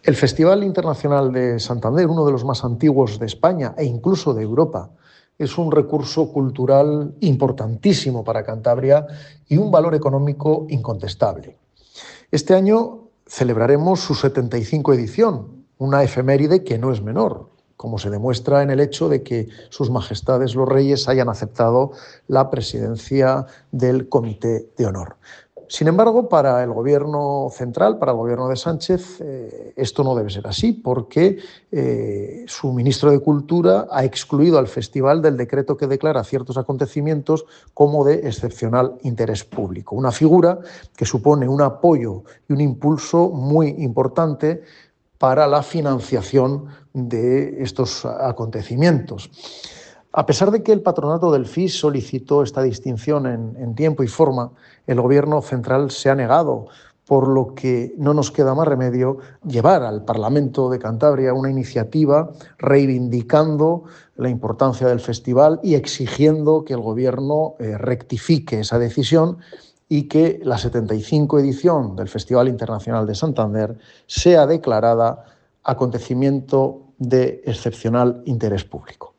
El Festival Internacional de Santander, uno de los más antiguos de España e incluso de Europa, es un recurso cultural importantísimo para Cantabria y un valor económico incontestable. Este año celebraremos su 75 edición, una efeméride que no es menor, como se demuestra en el hecho de que sus majestades los reyes hayan aceptado la presidencia del Comité de Honor. Sin embargo, para el Gobierno central, para el Gobierno de Sánchez, esto no debe ser así, porque su ministro de Cultura ha excluido al festival del decreto que declara ciertos acontecimientos como de excepcional interés público. Una figura que supone un apoyo y un impulso muy importante para la financiación de estos acontecimientos. A pesar de que el patronato del FIS solicitó esta distinción en tiempo y forma, el Gobierno central se ha negado, por lo que no nos queda más remedio llevar al Parlamento de Cantabria una iniciativa reivindicando la importancia del festival y exigiendo que el Gobierno rectifique esa decisión y que la 75 edición del Festival Internacional de Santander sea declarada acontecimiento de excepcional interés público.